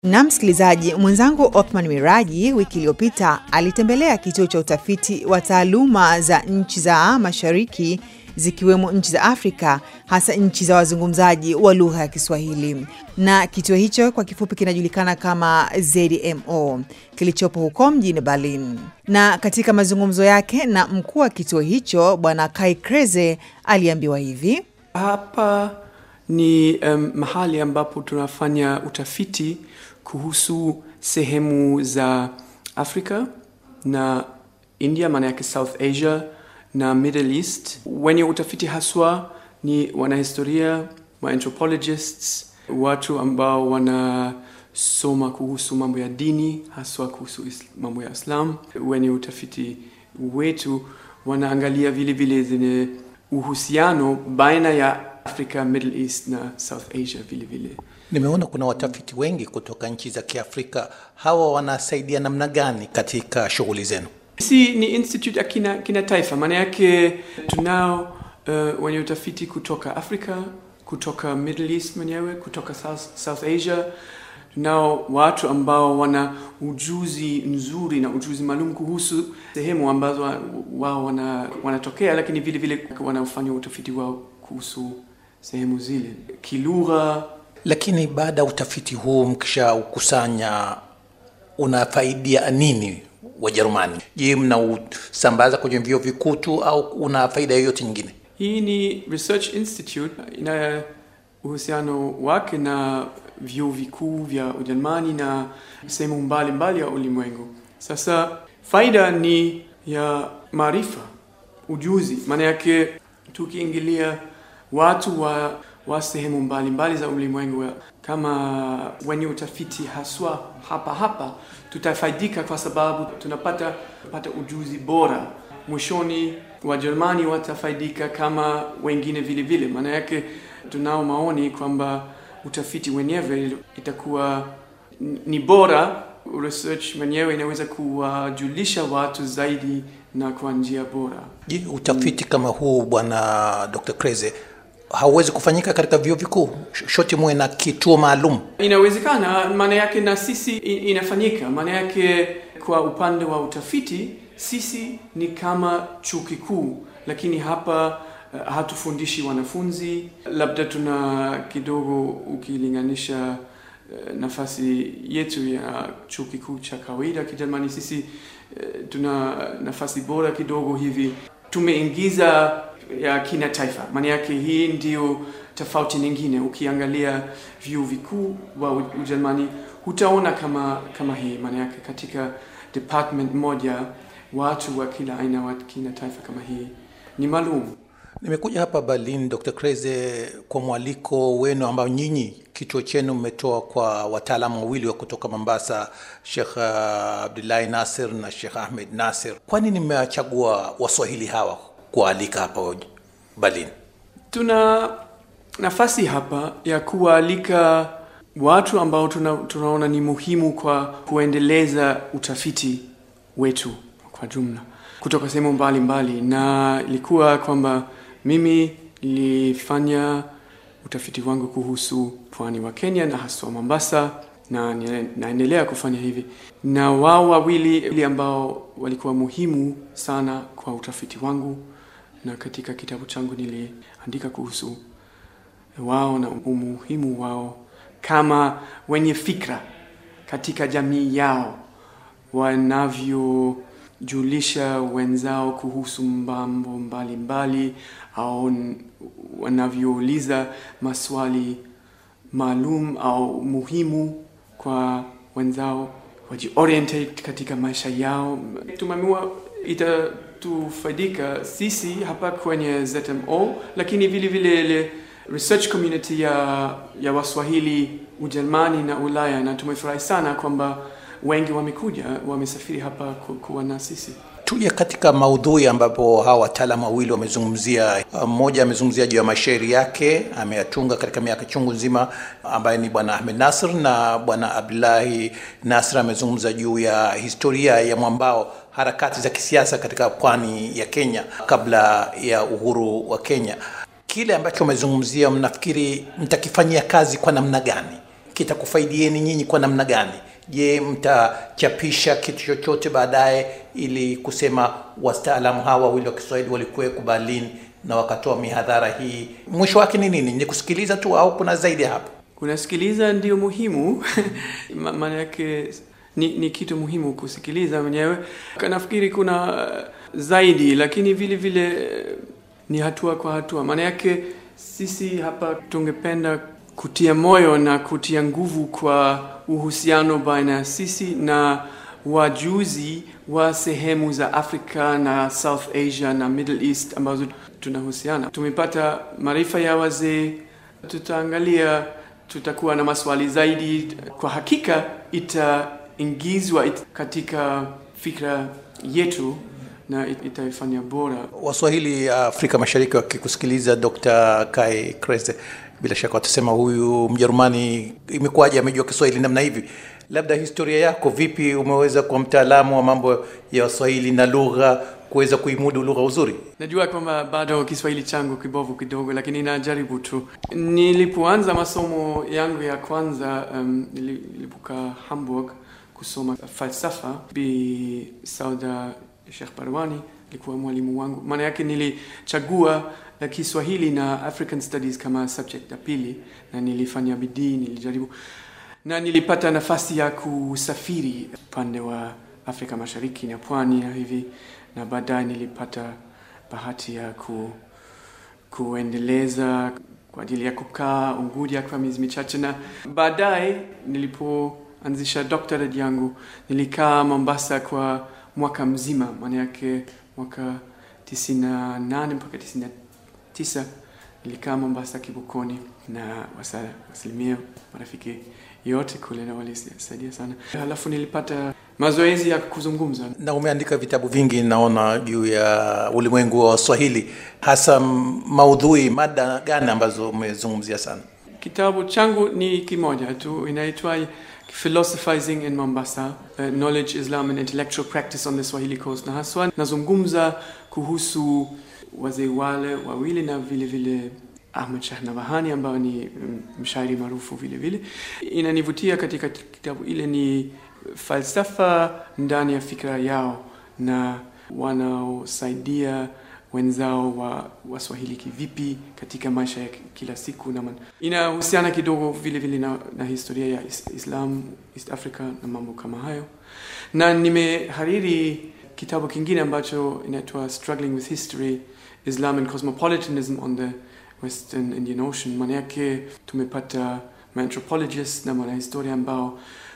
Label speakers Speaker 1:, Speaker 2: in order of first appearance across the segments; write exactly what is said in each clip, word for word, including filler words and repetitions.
Speaker 1: Na msikilizaji, mwenzangu Othman Miraji wiki iliyopita alitembelea kituo cha utafiti wa taaluma za nchi za Mashariki zikiwemo nchi za Afrika, hasa nchi za wazungumzaji wa lugha ya Kiswahili. Na kituo hicho kwa kifupi kinajulikana kama Z M O, kilichopo huko mjini Berlin. Na katika mazungumzo yake na mkuu wa kituo hicho, Bwana Kai Kreze, aliambiwa hivi:
Speaker 2: Hapa ni um, mahali ambapo tunafanya utafiti kuhusu sehemu za Afrika na India, maana yake South Asia na Middle East. Wenye utafiti haswa ni wanahistoria, wa anthropologists, watu ambao wanasoma kuhusu mambo ya dini, haswa kuhusu mambo ya Islam. Wenye utafiti wetu wanaangalia vile vile zile uhusiano baina ya Afrika, Middle East na South Asia vile vile.
Speaker 3: Nimeona kuna watafiti wengi kutoka nchi za Kiafrika. Hawa wanasaidia namna gani katika shughuli zenu?
Speaker 2: Sisi ni institute ya kina, kina taifa. Maana yake tunao uh, wenye utafiti kutoka Afrika, kutoka Middle East mwenyewe, kutoka South, South Asia. Tunao watu ambao wana ujuzi nzuri na ujuzi maalum kuhusu sehemu ambazo wao wana, wanatokea, lakini vile vile wanafanya utafiti wao kuhusu sehemu zile kilugha.
Speaker 3: Lakini baada ya utafiti huu mkisha ukusanya, unafaidia nini Wajerumani? Je, mnausambaza kwenye vyuo vikuu tu au una faida yoyote nyingine?
Speaker 2: Hii ni Research Institute, ina uhusiano wake na vyuo vikuu vya Ujerumani na sehemu mbalimbali ya ulimwengu. Sasa faida ni ya maarifa, ujuzi. Maana yake tukiingilia watu wa wa sehemu mbalimbali za ulimwengu kama wenye utafiti haswa hapa hapa, tutafaidika kwa sababu tunapata pata ujuzi bora. Mwishoni Wajerumani watafaidika kama wengine vile vile. Maana yake tunao maoni kwamba utafiti wenyewe itakuwa ni bora, research wenyewe inaweza kuwajulisha watu zaidi na kwa njia bora.
Speaker 3: Je, utafiti kama huu Bwana Doctor Kreze hauwezi kufanyika katika vyuo vikuu? Shoti muwe na kituo maalum?
Speaker 2: Inawezekana, maana yake na sisi inafanyika. Maana yake kwa upande wa utafiti sisi ni kama chuo kikuu, lakini hapa uh, hatufundishi wanafunzi. Labda tuna kidogo ukilinganisha uh, nafasi yetu ya chuo kikuu cha kawaida Kijerumani, sisi uh, tuna nafasi bora kidogo hivi. Tumeingiza ya kina taifa. Maana yake hii ndio tofauti nyingine. Ukiangalia vyuo vikuu wa Ujerumani hutaona kama kama hii. Maana yake katika department moja watu wa kila aina wa kina taifa kama hii ni maalum.
Speaker 3: Nimekuja hapa Berlin, Doctor Kreze, kwa mwaliko wenu ambao nyinyi kituo chenu mmetoa kwa wataalamu wawili wa kutoka Mombasa, Sheikh Abdullahi Nasir na Sheikh Ahmed Nasir. Kwa nini mmechagua Waswahili hawa kualika hapa Berlin?
Speaker 2: Tuna nafasi hapa ya kualika watu ambao tuna, tunaona ni muhimu kwa kuendeleza utafiti wetu kwa jumla kutoka sehemu mbalimbali. Na ilikuwa kwamba mimi nilifanya utafiti wangu kuhusu pwani wa Kenya na haswa Mombasa, na naendelea kufanya hivi. Na wao wawili ambao walikuwa muhimu sana kwa utafiti wangu, na katika kitabu changu niliandika kuhusu wao na umuhimu wao kama wenye fikra katika jamii yao, wanavyojulisha wenzao kuhusu mambo mbalimbali, au wanavyouliza maswali maalum au muhimu kwa wenzao, wajiorientate katika maisha yao. Tumeamua itatufaidika sisi hapa kwenye Z M O, lakini vile vile ile research community ya ya Waswahili Ujerumani na Ulaya, na tumefurahi sana kwamba wengi wamekuja, wamesafiri hapa kuwa na sisi.
Speaker 3: Tuje katika maudhui ambapo hawa wataalamu wawili wamezungumzia. Mmoja amezungumzia juu ya mashairi yake ameyatunga katika miaka chungu nzima, ambaye ni Bwana Ahmed Nasir, na Bwana Abdullahi Nasir amezungumza juu ya historia ya mwambao, harakati za kisiasa katika pwani ya Kenya kabla ya uhuru wa Kenya. Kile ambacho umezungumzia, mnafikiri mtakifanyia kazi kwa namna gani kitakufaidieni nyinyi kwa namna gani? Je, mtachapisha kitu chochote baadaye ili kusema wataalamu hawa wawili wa Kiswahili walikuwa Berlin na wakatoa mihadhara hii? Mwisho wake ni nini? Ni kusikiliza tu au kuna zaidi hapo?
Speaker 2: Kunasikiliza ndio muhimu. Maana yake ni, ni kitu muhimu kusikiliza mwenyewe. Nafikiri kuna zaidi, lakini vile vile ni hatua kwa hatua. Maana yake sisi hapa tungependa kutia moyo na kutia nguvu kwa uhusiano baina sisi na wajuzi wa sehemu za Afrika na South Asia na Middle East ambazo tunahusiana. Tumepata maarifa ya wazee, tutaangalia, tutakuwa na maswali zaidi. Kwa hakika itaingizwa ita katika fikra yetu na itaifanya bora.
Speaker 3: Waswahili Afrika Mashariki wakikusikiliza Doctor Kai Kreze, bila shaka watasema huyu Mjerumani imekuwaje amejua Kiswahili namna hivi? Labda historia yako vipi, umeweza kuwa mtaalamu wa mambo ya Kiswahili na lugha kuweza kuimudu lugha uzuri?
Speaker 2: Najua kwamba bado Kiswahili changu kibovu kidogo, lakini najaribu tu. Nilipoanza masomo yangu ya kwanza um, nilipoka Hamburg kusoma falsafa, Bi Sauda Sheikh Barwani alikuwa mwalimu wangu. Maana yake nilichagua la Kiswahili na African Studies kama subject ya pili, na nilifanya bidii, nilijaribu na nilipata nafasi ya kusafiri upande wa Afrika Mashariki na pwani na hivi, na baadaye nilipata bahati ya ku, kuendeleza kwa ajili ya kukaa Unguja kwa miezi michache, na baadaye nilipoanzisha doctorate yangu nilikaa Mombasa kwa mwaka mzima. Maana yake mwaka tisini na nane mpaka tisini na tisa nilikaa Mombasa Kibukoni, na wasalimia marafiki yote kule na walisaidia sana. Halafu nilipata mazoezi ya kuzungumza.
Speaker 3: Na umeandika vitabu vingi naona juu ya ulimwengu wa Swahili, hasa maudhui, mada gani ambazo umezungumzia sana?
Speaker 2: Kitabu changu ni kimoja tu, inaitwa Philosophizing in Mombasa, uh, Knowledge, Islam and Intellectual Practice on the Swahili Coast. Na haswa nazungumza kuhusu wazee wale wawili na vile vile Ahmad Shah Nabahani ambao ni mshairi maarufu vile vile. Inanivutia katika kitabu ile ni falsafa ndani ya fikra yao na wanaosaidia wenzao wa Waswahili kivipi katika maisha ya kila siku, na inahusiana kidogo vile vile na, na historia ya Islam, East Africa na mambo kama hayo. Na nimehariri kitabu kingine ambacho inaitwa Struggling with History, Islam and Cosmopolitanism on the Western Indian Ocean. Maana yake tumepata anthropologists na wanahistoria ambao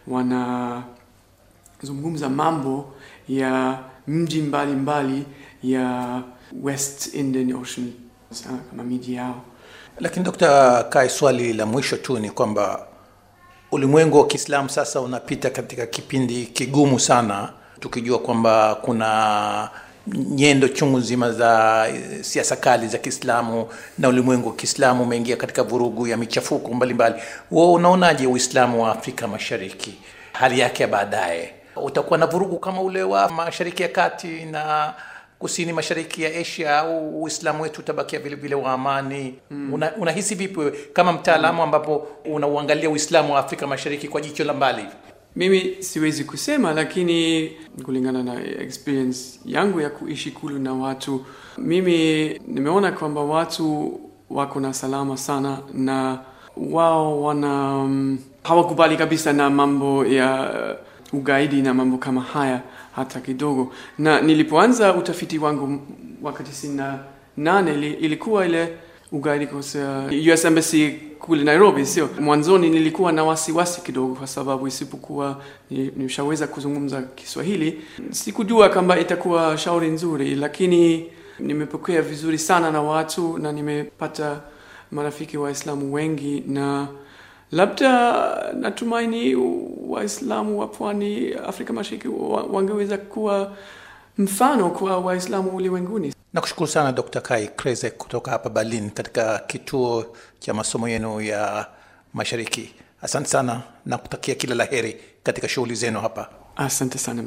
Speaker 2: wanazungumza mambo ya mji mbalimbali ya West Indian Ocean kama miji yao.
Speaker 3: Lakini Dokta Kai, swali la mwisho tu ni kwamba ulimwengu wa Kiislamu sasa unapita katika kipindi kigumu sana, tukijua kwamba kuna nyendo chungu nzima za siasa kali za Kiislamu na ulimwengu wa Kiislamu umeingia katika vurugu ya michafuko mbalimbali. Wewe unaonaje Uislamu wa Afrika Mashariki, hali yake baadaye? Utakuwa na vurugu kama ule wa Mashariki ya Kati na Kusini Mashariki ya Asia, au Uislamu wetu utabakia vile vile wa amani? Mm. Una, unahisi vipi kama mtaalamu ambapo unauangalia Uislamu wa Afrika Mashariki kwa jicho la mbali?
Speaker 2: Mimi siwezi kusema, lakini kulingana na experience yangu ya kuishi kule na watu, mimi nimeona kwamba watu wako na salama sana, na wao wana um, hawakubali kabisa na mambo ya uh, ugaidi na mambo kama haya hata kidogo. Na nilipoanza utafiti wangu wakati tisini na nane ilikuwa ile ugaidi kwa U S Embassy kule Nairobi, sio? Mwanzoni nilikuwa na wasiwasi kidogo kwa sababu isipokuwa nimeshaweza kuzungumza Kiswahili, sikujua kama itakuwa shauri nzuri, lakini nimepokea vizuri sana na watu na nimepata marafiki Waislamu wengi, na labda natumaini Waislamu wa pwani Afrika Mashariki wangeweza kuwa mfano kwa Waislamu ulimwenguni.
Speaker 3: Nakushukuru sana Dokta Kai Kreze kutoka hapa Berlin katika kituo cha masomo yenu ya Mashariki. Asante sana na kutakia kila laheri katika shughuli zenu hapa.
Speaker 2: Asante sana mzee.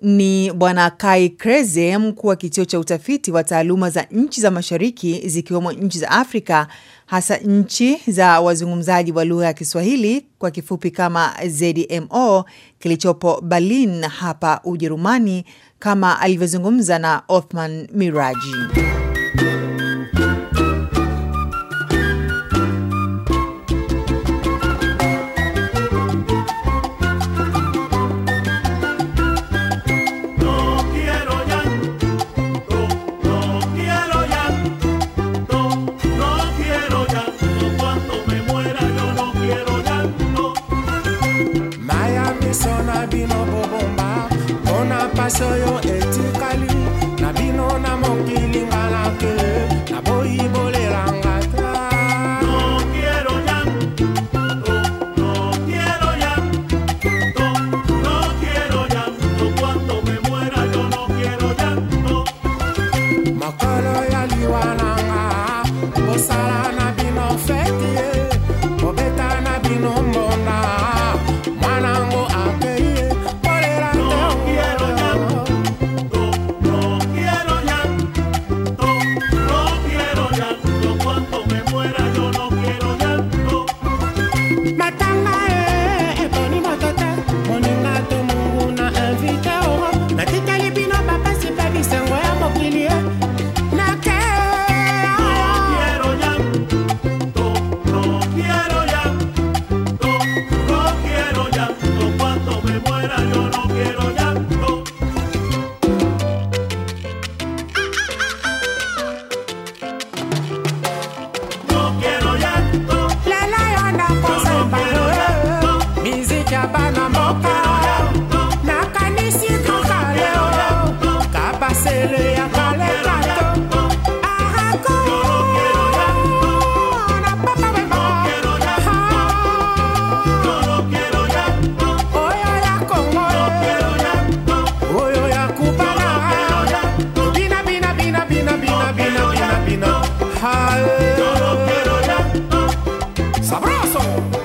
Speaker 1: Ni Bwana Kai Kreze, mkuu wa kituo cha utafiti wa taaluma za nchi za mashariki zikiwemo nchi za Afrika, hasa nchi za wazungumzaji wa lugha ya Kiswahili kwa kifupi kama Z M O, kilichopo Berlin hapa Ujerumani, kama alivyozungumza na Othman Miraji.
Speaker 4: Soyo etikali na bino na mokili ngalake na boyi bolerangata no quiero ya no, no quiero ya no, no quiero ya no, cuando me muera yo no quiero ya no makolo ya liwananga bosala na bino fetie bobeta na bino mbona mwanango akeye bolera no quiero ya. Sabroso.